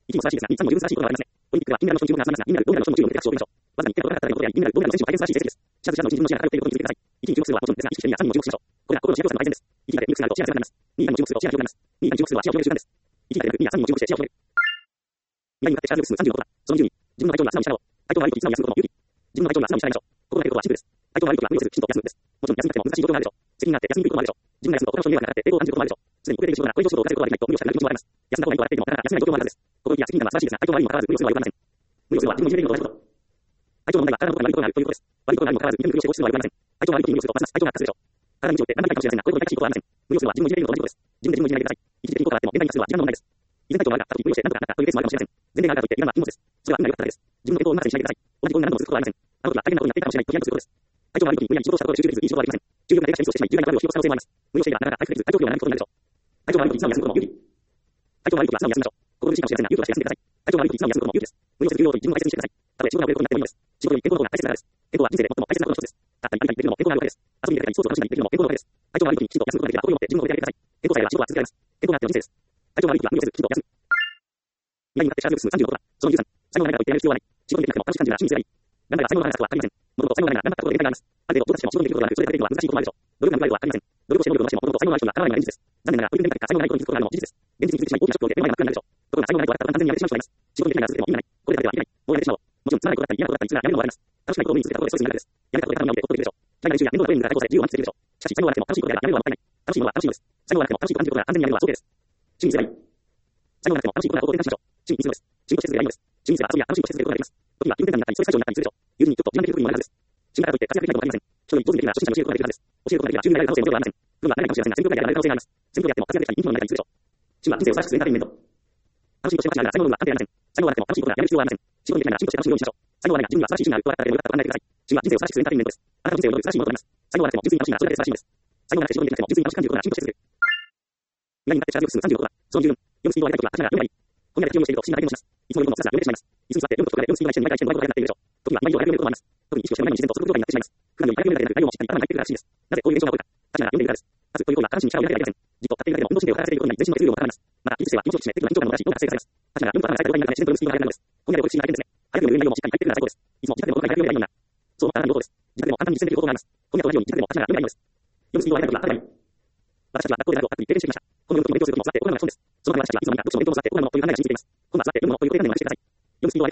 Speaker 1: いちも素晴らしいですが、みっつも十分素晴らしいことはありますね。オリンピックは金メダルの賞に注目が集まりますが、銀メダル、銅メダルの賞も注目で勝負でしょう。わずかにいってんの高かったので、銀メダル、銅メダルの選手も大変素晴らしい成績です。シャツシャツの人事の試合が通っていることに気づいてください。いちに注目するはもちろんですが、意識してみやさんにも注目しましょう。これは心の幸せの改善です。いちまでミックスがあると試合が強くなります。ににも注目すると試合が強くなります。にに注目するは試合を決める瞬間です。いちまでにやさんにも注目して試合を決める。にに向かってチャールズ進むさんじゅうろくは、その順位、自分の体調には素直に従おう。体調が悪いといつも休むことも勇気。自分の体調には素直に従いましょう。心がけることはシンプルです。体調が悪いときは無理をする、きちんと休むです。もちろん休みたくても難しい状況があるでしょう。責任があって休みにくいこともあるでしょう。自分が休むと他の人に迷惑がかかって抵抗を感じることもあるでしょう。すでに遅れている仕事がこれ以上仕事をどうかせることができないと無理をしたくなる気持ちもあります。休んだ方がいいと笑っていてもなかなか休めない状況もあるはずです。心意気や責任感は素晴らしいですが、体調が悪いにもかかわらず無理をするのはよくありません。無理をするのは自分のいじめるのと同じこと。体調の問題が体のことが悪いことがあるということです。悪いことがあるにもかかわらず、無理をして放置するのはよくありません。体調が悪いときに無理をするとますます体調が悪化するでしょう。体に異常って何かかもしれませんが、これほど痛々しいことはありません。無理をするのは自分のいじめるのと同じことです。自分で自分をいじめないでください。一時的に効果があっても限界に達するのは時間の問題です。以前体調が悪かったとき無理をして何とかなったというケースもあるかもしれません。全然があるからといって今は禁物です。それは運が良かっただけです。自分の健康をうまくしないでください。同じことに何度もすることはありません。あの時は大変なことになっていたかもしれないと嫌なことです。体調が悪いときに無理やり仕事をしたことで集中できずいい仕事はできません。重要なデータがミスをしてしまい、有害なトラブルを引き起こす可能性もあります。無理をしていればなかなか回復できず、体調不良になることになるでしょう。体調が悪いときに素直に休むことも有利。体調が悪いときは素直に休みましょう。心苦しいかもしれませんが、有利として休んでください。体調が悪いときに素直に休むことも有利です。無理をする重要と自分を大切にしてください。たとえ仕事が遅れることになってもいいのです。仕事より健康の方が大切なからです。健康は人生で最も大切なことの一つです。たったりありたりできるのも健康があるからです。遊びに出たりスポーツを楽しんだりできるのも健康のおかげです。体調が悪いときにきちんと休むことができれば心を持って自分を褒めてあげてください。健康さえあれば仕事は続けられます。健康があっての人生です。体調が悪いときは無理をせずきちんと休む。未来に向かってチャールズ進むさんじゅうろくは、そのじゅうさん、才能がないからといってやめる必要はない。仕事にできなくても楽しく感じるなら真にすればいい。頑張れば才能がないとは限りません。物事才能がないなら頑張ったことで限界があります。ある程度上達しても仕事にできることがある、それができるのは難しいこともあるでしょう。努力が報われるは限りません。努力をして能力を伸ばしても物事才能がない人にはかなわないのが現実です。残念ながら取り組みの結果才能がないことに気づくことがあるのも事実です。現実に気づいてしまい大きなショックを受けて目の前が真っ暗になるでしょう。ところが才能がないとあなたは完全にやめてしまう人がいます。仕事にできないなら続けても意味がない。これだけではできない。もうやめてしまおう。もちろんつまらないことだったり嫌なことだったりいつがやめるのもあります。楽しくないことを無理に続けたことでストレスになるからです。やめたことで体に治ってほっとできるでしょう。体内の周囲や面倒なトレーニングが対抗され自由を満喫できるでしょう。しかし才能がなくても楽しいことであればやめるのはもったいない。楽しいものは楽しいのです。才能がなくても楽しいと感じることが安全にやめるのはそうです。趣味にすればいい。才能がなくても楽しいことなら方法転換しましょう。趣味にするのです。仕事して続ければいいのです。趣味にすれば遊びや楽しいことして続けることができます。時には気分転換になったりストレス解消になったりするでしょう。友人にちょっと自慢できる時にもなるはずです。趣味だからといって活躍できないことはありません。人に上手にできるなら初心者に教えることができるはずです。教えることができれば十分になれる可能性ももちろんありません。プロはなれないかもしれませんが、専業くらいでやれる可能性があります。専業でやっても活躍できたり人気者になったりするでしょう。趣味は人生を優しくするエンターテインメント。楽しいことしてほしいなら才能の運は関係ありません。才能がなくても楽しいことがやめる必要はありません。仕事にできないなら進歩して楽しむようにしましょう。才能がないが自分には素晴らしい趣味があると笑ったらよかったと考えてください。趣味は人生を優しくするエンターテインメントです。あなたの人生を彩る素晴らしいものとなります。才能がなくても純粋に楽しいならそれだけで素晴らしいんです。才能がなくて仕事にできなくても純粋に楽しく感じることが進歩して続く。未来に向かってチャージを進むさんじゅうろくは、そのじゅうよん、読むスピードを上げたいときは足が読めばいい。こんなで気をしていると不審な体験をします。いつも読むのをつらつら読めてしまいます。椅子に座って読むことがで読むスピードが一緒に毎回してもらうことがなっているでしょう。時にはあまり量を早く読めることもあります。特に意識をしてもないのに自然と速度状態になってしまいます。普段より早く読めるだけでなく内容もしっかり頭に入ってくるらしいです。なぜこういう現象が起こるか。確かな読んでいるからです。まずこういうような話に力を入れなければいけません。じっと立っているだけでも運動神経を働かせていることになり全身の血流量も高まります。また、技術性は気持ちを引き締め、テクニックが緊張感をもたらし、脳が活性化されます。確かな読むことが長い状態になるため自然と読むスピードが速くなるのです。こんなで起こる不思議な体験ですね。早く読む内容もしっかり入ってくるのは最高です。いつも自宅でもどこかに早く読めばいいような。そう思ったら何事です。自宅でも簡単に実践できることがあります。こんなと同じように自宅でも足が読めばいいのです。読むスピードを上げたいときはあればいい。私たちは学校で学校を経験してきました。この読むことを勉強することも座って行うのが基本です。そのため私たちはいつの間にか読書の勉強も座って行うものという考えが染みついています。今度は座って読むものというこういう観念をなくしてください。読むスピードを上げたいときはあればいいのです。自宅でも読むスピードを上げたいときは足が読んでみてください。目の前であれば足が読んでも周りが読んでもあまり関係ありません。足がちょっと最初に読んでみるのは読むスピードが速いかもしれません。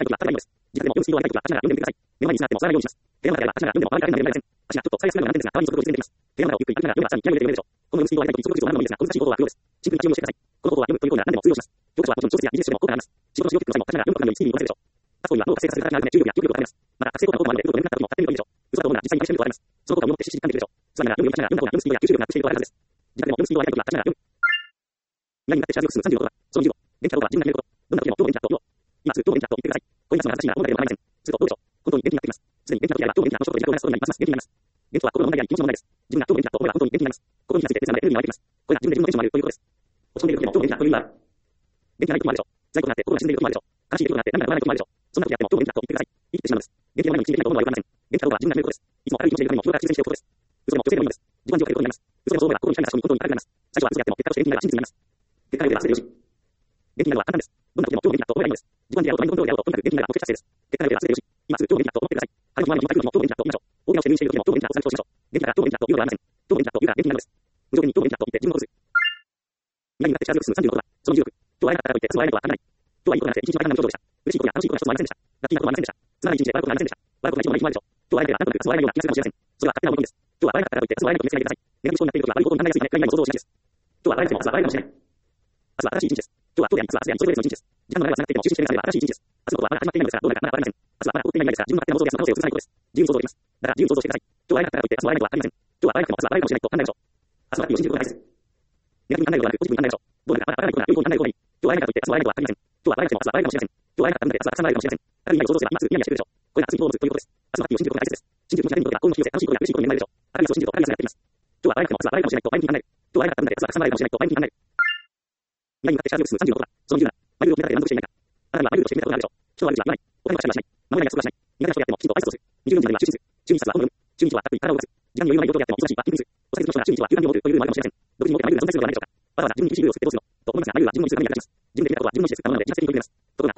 Speaker 1: 難点ですが、代わりに速度を実践できます。手の中をゆっくり歩きながら読むがさらに気合を入れて読めるでしょう。この読むスピードを上げたいときに速度口を何度もいいですが、難しいことは不要です。シンプルに注意をしてください。このことは読むということが何でも通用します。教科書はもちろん小説やビジネス書でも効果があります。仕事の使用テクの際も足が読むことがよりスピーディーに動かせるでしょう。パソコンには脳が活性化する働きがあるため注意力や記憶力が高めます。また、活性効果の方もあるので、うまくなった時も買ってみるといいでしょう。嘘だと思うなら実際に試してみるとわかります。その効果を持って実施感じるでしょう。つまりなら読む読みながら読む方が読むスピードや吸収力がなくしていることがあるはずです。自宅でも読むスピードを上げたいときは足が読む。未来に向かってチャージを進むさんじゅうろくは、そのじゅうご、電気かどうかは自分が決めること。どんな時でも今日も電気だと言おう。今すぐ今日も電気だと言ってください。これがその話がどんなでもありません。するとどうでしょう。本当に元気になっています。すでに元気な時であれば今日も元気なことをやると同じことになりますます元気になります。元気は心の問題であり気持ちの問題です。自分が今日も元気だと思えば本当に元気になります。心に気がついて別なまでエネルギーが湧いてきます。これが自分で自分のテンションが上げるということです。落ち込んでいる時でも今日も元気だという理由がある。元気がない時もあるでしょう。在庫があって心が死んでいる時もあるでしょう。悲しい時があって涙が止まらない時もあるでしょう。そんな時やっても今日も元気だと言ってください。言い切ってしまうんです。元気がないのに一日できないことはよくありません。元気かどうかは自分が決めることです。いつも明るい気持ちでいるためにも日頃から修正しておくことです。嘘でも女性でもいいのです。自己暗示をかけることになります。嘘でもそう思えば心に惹かれた人に本当に明るくなります。最初は嘘であっても結果として元気になれば真実になります。結果が出れば全てよし。元気になるのは簡単です。どんな時でも今日も元気だと思えばいいのです。自分でやろうとマインドコントロールでやろうととにかく元気になれば目的達成です。結果が出れば全てよし。今すぐ今日も元気だと思ってください。春の前にも秋の前にも今日も元気だと言いましょう。大きなをして入院している時も今日も元気だと参考しましょう。元気だから今日も元気だというのはありません。今日も元気だというから元気になるのです。無条件に今日も元気だと言って自分を殺す。未来に向かってチャージを進むさんじゅうろくは、そのじゅうろく。今日会えなかったからといってすぐ会えないとは限らない。今日はいいことがなくて一日の間の出来事でした。嬉しいことや楽しいことが一つもありませんでした。ラッキーなこともありませんでした。つまらない一日で笑うことがありませんでした。笑うことが一番ない日もあるでしょう。今日会えなければ何となくすぐ会えないような気がするかもしれません。それは勝手な思い込みです。今日は会えなかったからといってすぐ会えないと決めつけないでください。ネガティブ思考になっていることは悪いことに考えやすいため、何々も想像をしないため、何々も想像しないです。今日は会えなくても明日会えないかもしれません。今日は会えなくても明日会えないかもしれません。明日は明日であり、それぞれの一日です。時間の流れは繋がっていても、集中して目覚めば新しい一日です。明日のことはまだ始まっていないのですが、どうなるかまだわかりません。明日はまだ起こっていないのですが、自分の勝手な妄想やその可能性を崩さないことです。自由に想像できます。だから自由に想像してください。今日会えなかったからといって明日会えないとは限りません。今日は会えなくても明日は会えるかもしれないと考えましょう。明日のラッキーを信じることが大切です。ネガティブに考えることはなく、ポジティブに考えましょう。どうなるかまだわからないことが良いことに考えましょう。今日は会えなかったからといって明日は会えないかもしれません。今日は会えなかったので明日はたくさん会えるかもしれません。今日は会えなかったからといって明日はたくさん会えるかもしれません。ある意味を想像すれば今すぐニヤニヤしてくるでしょう。これが明日に希望を持つということです。明日のラッキーを信じることが大切です。信じる気持ちが出ることが幸運の引き寄せ、楽しいことや嬉しいことになるでしょう。ある意味を信じると神がやってきます。今日は会えなくても明日は会えるかもしれないと前向きに考える。今日は会えなかったので明日はたくさん会えるかもしれないと前向きに考える。未来に向かってチャージを進むさんじゅうろくは、そのじゅうなな、マイルドを決めたで満足していないか。あなたにはマイルドとして決めたことがあるでしょう。人は悪口は言わない。お金は話しない。守れない約束はしない。苦手なことやってもきちんと挨拶をする。にじゅうよじまでは集中する。中にさつは本を読む。中にはたっぷり体を動かす。時間に余裕のないことをやっても忙しいバッティングする。お酒好きの人が中には休憩を持るという理由もあるかもしれません。独自に持ってマイルドが存在するのではないでしょうか。わざわざ自分に厳しいルールを作ってどうするのと思いますが、マイルドは自分の意思で作ります。自分でできたことは自分の意思で作ったものなので自発的に取り組みます。ところが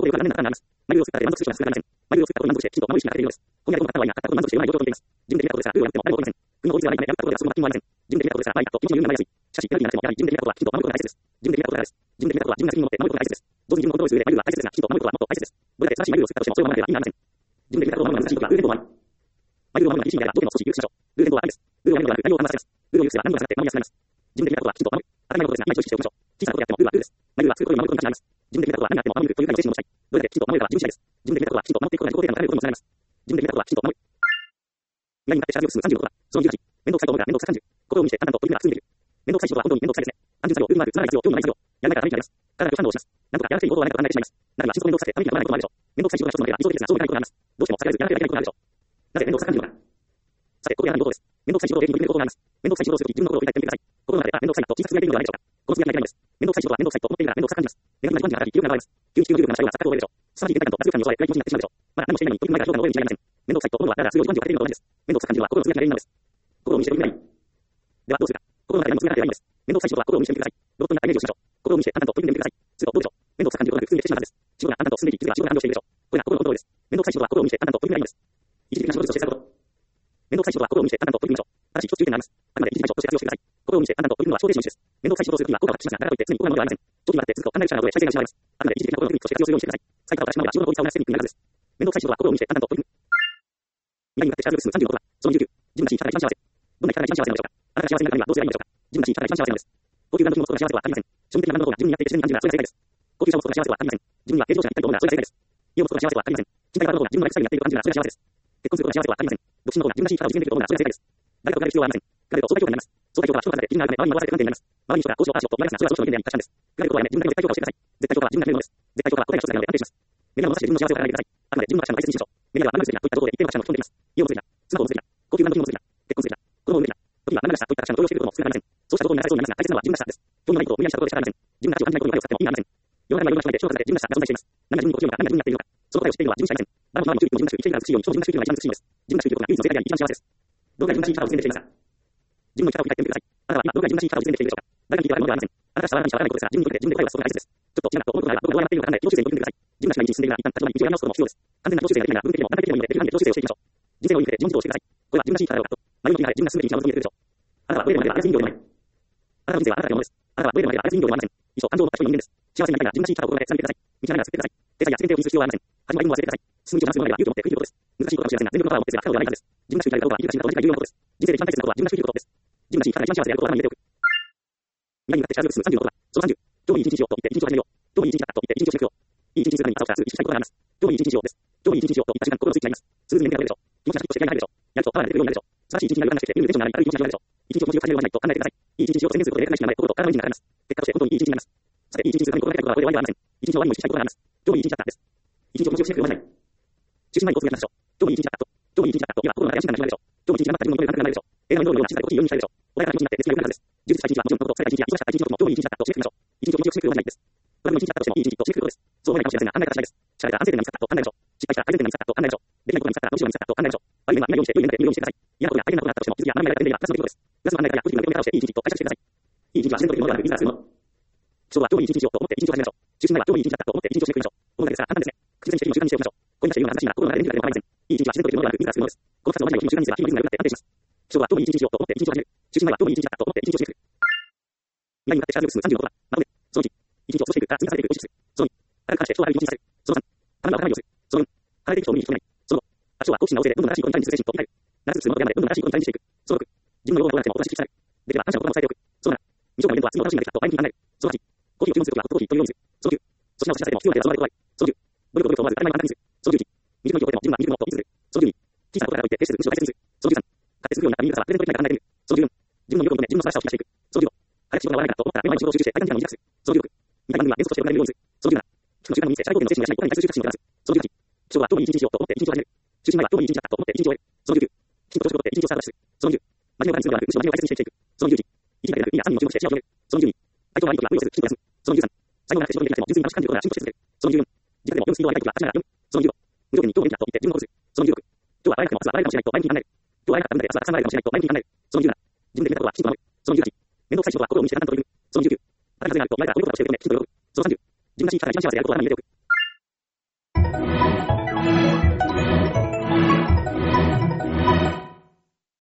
Speaker 1: でよく何年かかります。マイルを作ったら満足する人が少なくなりません。マイルを作ったことに満足して、きちんと守る意識が欠けているようです。本来この方は今、買ったことに満足しているような状況を見ています。自分でできたことですが、ルールを破っても誰も起こりません。国の法律はないため、破ったことではそこまで罰金もありません。自分でできたことですが、前にと一日の有利になりやすい。しかし、ペナルティがなくても、やはり自分でできたことはきちんと守ることが大切です。自分でできたことが大切です。自分でできたことは自分が責任を持って守ることが大切です。同時に自分のコントロールする上でマイルは大切ですが、きちんと守ることはもっと大切です。どれだけ正しいマイルを作ったとしても、それを守らなければ意味がありません。自分でできたことを守るのは難しいことが、ルールで守る。マイルを守るのが厳しいのであれば、条件を少し緩くしましょう。ルールは愛です。ルールを守るのは概要を話せます。ルールを許せば何もなくて守りやすくなります。自分でできたことはきちんと守る。当たり前のことですが、今一度意識しておきましょう。小さなことやってもルールはルールです。マイルは作ることに守ることになります。自分でできたことは何があっても守るという概念を精神に持ちたい。どれだけきちんと守れば自分次第です。自分でできたことはきちんと守っていくことが自己定の高いことにもつながります。自分でできたことはきちんと守る。未来に向かってチャージを進むさんじゅうのことは、そのじゅうはち、面倒くさいと思うが面倒くささんじゅう、心を見して淡々と取り組むが進んでいる。面倒くさい仕事は本当に面倒くさいですね。単純作業、ルールのある、つまらない必要、業務のない必要、やらないからダメになります。体が反応します。なんとかやらなくていいことはないかと考えてしまいます。ならば、心底面倒くさくてためにならないこともあるでしょう。面倒くさい仕事が一つの例は理想的ですが、そうでないことがあります。どうしても避けられずやらなければいけないことがあるでしょう。なぜ面倒くさく感じるのか。さて、ここでやらないことです。面倒くさい仕事を平気に取り組むことがあります。面倒くさい仕事をするとき、自分の心を振り返ってみてください。心の中で、あ、面倒くさいなと小さくつぶやいているのではないでしょうか。このつぶやきがいけないんです。面倒くさい仕事は面倒くさいと思っているから面倒くさく感じます。ネガティブな自慢自が働き、気力が現れます。急に地球の重力がましたような錯覚を覚えるでしょう。すさまじい連帯感と脱力感に襲われ、暗い気持ちになってしまうでしょう。まだ何もしていないのに取り組まないから評価の応援に違いありません。面倒くさいと思うのはただ強い自慢自をかけているのと同じです。面倒くさく感じるのは心のつぶやきが原因なのです。心を見せてみない。ではどうするか。心の中で何もつぶやかればいいのです。面倒くさい仕事は心を見せてみてください。ロボットになったイメージをしましょう。心を見せて淡々と取り組んでみてください。するとどうでしょう。面倒くさく感じることなく普通にしてしまうはずです。仕事が淡々と進んでいき、気づけば仕事が繁盛しているでしょう。これが心のコントロールです。面倒くさい仕事は心を見せて淡々と取り組みがいいのです。一時的な仕事としてしたこと。面倒くさい仕事は心を見せて淡々と取り組みましょう。ただし一つ注意点があります。あくまで一時的な仕事として活用してください。心を見せて淡々と取り組むのは小停止の意思です。面倒くさい仕事をするときは効果が発揮しますが、だからといって常に行うものではありません。長期にわたって続くと考える力などで主体性が失われます。あくまで一時的な心のテクニックとして活用するようにしてください。最多を出してしまうが仕事の効率をなくすテクニックになるはずです。面倒くさい仕事は心を見せて淡々と取り組む。未来に向かってチャージを進むさんじゅうのことは、そのにじゅうきゅう、自分たちに生き方が一番幸せ。どんな生き方が一番幸せなのでしょうか。あなたが幸せになるためにはどうすればいいのでしょうか。自分たちに生き方が一番幸せなのです。高級な時のことが幸せとは限りません。庶民的なものが自分にやっていて自分に感じるのはそれが正解です。高級車を持つことが幸せとは限りません。自分には軽自動車が一体と思うのはそれが正解です。家を持つことが幸せとは限りません。賃貸があることが自分のライフスタイルになっていると感じるのはそれが幸せです。結婚することが幸せとは限りません。独身の方が自分らしい生き方を実現できると思うのはそれが正解です。誰かを比べる必要はありません。比べると相対評価になります。相対評価は人の数で基準があるため周りに合わせて不安定になります。周りの人がこうしようああしようと言われますが、それは上司の意見であり価値観です。比べることはやめ、自分だけの絶対評価をしてください。絶対評価は自分が決めるものです。絶対評価は答えが一つだけなので安定します。メディアを目指して自分の幸せを考えてください。あくまで自分の価値観を大切にしましょう。メディアは何々すべきだといったところで一定の価値観を基本的です。家を持つべきだ。スマホを持つべきだ。高級ブランド品を持つべきだ。結婚すべきだ。子供を産むべきだ。時には何々したといった価値観を強要していることも少なくありません。そうしたことになされそうになりますが、大切なのは自分らしさです。興味のないことを無理やりしたことで仕方ありません。自分の価値を感じないことに声を使っても意味がありません。世の中にはいろんな人がいて、評価されて自分らしさが存在しています。何が自分に心地よいのか、何が自分にやっているのか、その答えを知っているのは自分しかいません。誰も周りも周囲も自分らしく生きているから美しいように、超自分らしく生きるのが一番美しいのです。自分らしく生きることが唯一の正解であり、一番幸せです。どれぐらい自分らしい生き方を実践できていますか。自分の生き方を振り返ってみてください。あなたは今どれぐらい自分らしい生き方を実践できているでしょうか。誰が聞いているわけではありません。あなたが伝わらないしわからないことですが、自分にとって自分で答えを出すことが大切です。ちょっと違うなと思うことがあれば、僕はどうやっているのか考え、気持ちで取り組んでください。自分らしく生き進んでいるなら、一旦立場に一度やり直すことも必要です。完全な自己修正ができないなら、文的にも考え的にもいいので、できる範囲で自己修正をしていきましょう。人生のいい意味で自分自身をしてください。これは自分らしい生き方をと、迷いの時にあれ自分がすべてに一番を求めているでしょう。あなたはどれでもあれば操り人形でもない。あなたの人生はあなただけのものです。あなたはどれでもあれば操り人形でもありません。以上、感情を持った人の人間です。幸せになりたいなら自分らしい生き方を心がけ、貫いてください。道なら作ってください。手伝いや先手を気にする必要はありません。始まりも忘れてください。進む道をなするのでは勇気を持って振り切ることです。難しいことかもしれませんが、全力のパワーを持ってすれば不可能ではないはずです。自分らしく生きたいことは生きるか死ぬかどっちか重要なことです。人生で一番大切なことは自分らしく生きることです。自分らしい生き方が一番幸せであることを頭に入れておく。未来に向かってチャージを進むさんじゅうのことは、そのさんじゅう、今日もいい一日をと言って一日を始めよう。今日もいい一日だったと言って一日を締めくくろう。いい一日にするために朝起きたらすぐ意識したいことがあります。今日もいい一日をです。今日もいい一日をと言った瞬間心のスイッチが入ります。スムーズにメンテナンスが出るでしょう。気持ちがシャキッとして快になるでしょう。やるとパワーが出てくるようになるでしょう。素晴らしい一日になるようなして、見るテンションが上がり、軽い気持ちが上がるでしょう。一日を気持ちよく始めるわけないと考えてください。いい一日を宣言することで、でかないし名前、心と体の意味が上がります。結果として本当にいい一日になります。さて、いい一日にするために心がけたいことはこれで終わりではありません。一日の終わりにも意識したいことがあります。今日もいい一日だったです。一日を気持ちよくしてくるわけない。中心前にこうつぶやきましょう。今日もいい一日だったと。今日もいい一日だったと。今心の中で安心感が始まるでしょう。今日も一日になった自分の声が高くなるでしょう。映画のような静かで心地いいようにしたいでしょう。穏やかな気持ちになって熱が良くなるはずです。充実した一日はもちろんのこと、最大一日や忙しかった一日のことも今日もいい一日だったと締めくくりましょう。一日を気持ちよく締めくくるわけないです。どれも一日だったとしてもいい一日と締めくくることです。そう思えないかもしれませんが、考え方次第です。仕方が安定点が見つかったと考えましょう。失敗したら改善点が見つかったと考えましょう。できないことが見つかったら伸びしろが見つかったと考えましょう。悪い面は今ようにして良い面だけ見るようにしてください。嫌なことや大変なことがあったとしても気づきや学びが得られるプラスの出来事です。プラスの考え方やポジティブな受け止め方をしていい一日と解釈してください。いい一日は自然とできるものではなく自らするもの。人は今日もいい一日をと思って一日を始めましょう。中心前は今日もいい一日だったと思って一日を締めくくりましょう。この中ですが簡単ですね。口にしているのを習慣にしておきましょう。こういう話が言うのは正しいな、心の中で念じるだけでも構いません。いい一日は自然とできるものではなく自らするものです。このふたつの同じように習慣にすれば日々のリズムが良くなって安定します。人は今日もいい一日をと思って一日を始める。中心前は今日もいい一日だったと思って一日を締めくくる。未来に向かってチャージを進むさんじゅうのことは、まとめ、そのいち、一日を過ごしていくから積み重ねていくを意識する。そのに、体からして人をある気持ちにさせる。そのさん、体が分からないようにする。そのよん、離れていく人を見に人がない。そのご、人は好奇心な旺盛でどんどん新しいことにチャレンジする精神と理解。なすするので山でどんどん新しいことにチャレンジしていく。そのろく、自分のようなことがなくてもおとなしくしたい。できれば感謝の言葉を伝えておく。そのなな、未常のイベントは次の楽しみができたと前向きに考える。そのはち、コーヒーを注文するときはホットコーヒーというようにする。そのきゅう、粗品を知らせても必要なければその場で断る。そのじゅう、努力を努力と思わず当たり前に簡単にする。そのじゅういち、短い息を取っても自分は短いものと見続ける。そのじゅうに、小さなことから置いてペースで文章を大切にする。そのじゅうさん、勝手するようになった身からプレゼントできないから考えてみる。そのじゅうよん、自分の欲を求め自分の素晴らしさを引き出していく。そのじゅうご、早く仕事が終わらないかと思ったら目の前の仕事を集中して大胆に時間を短くする。そのじゅうろく、見たい番組は連続として行えるようにする。そのじゅうなな、聞くの習慣の身にして社会貢献の精神がしないことに対する執着心を減らす。そのじゅうはち、人は今日もいい一日をと思って一日を始める。中心前は今日もいい一日だったと思って一日を終える。そのじゅうきゅう、きちんと年を取って一日をスタートする。そのじゅう、真面目を感じるのではなく、むしろ真面目を大切にしていく。そのじゅういち、一日だけでなく、意味や三人の注目して視野を広げる。そのじゅうに、相手を悪い時は無理をせず、きちんと休む。そのじゅうさん、才能なくて仕事にできなくても純粋に楽しく感じることが進歩して続ける。そのじゅうよん、自分でも読むスピードを上げたい時は立ちながら読む。そのじゅうご、無条件に今日も元気だと言って自分を鼓舞する。そのじゅうろく、今日は会えなくても明日は会えるかもしれないと前向きに考える。今日は会えなかったので明日はたくさん会えるかもしれないと前向きに考える。そのじゅうなな、自分で決めたことはきちんと守る。そのじゅうはち、面倒くさい仕事は心を見せて淡々と取り組む。そのじゅうきゅう、当たり前であること前から努力をしていることできちんと喜ぶ。そのさんじゅう、自分らしい生き方が一番幸せであることを頭に入れておく。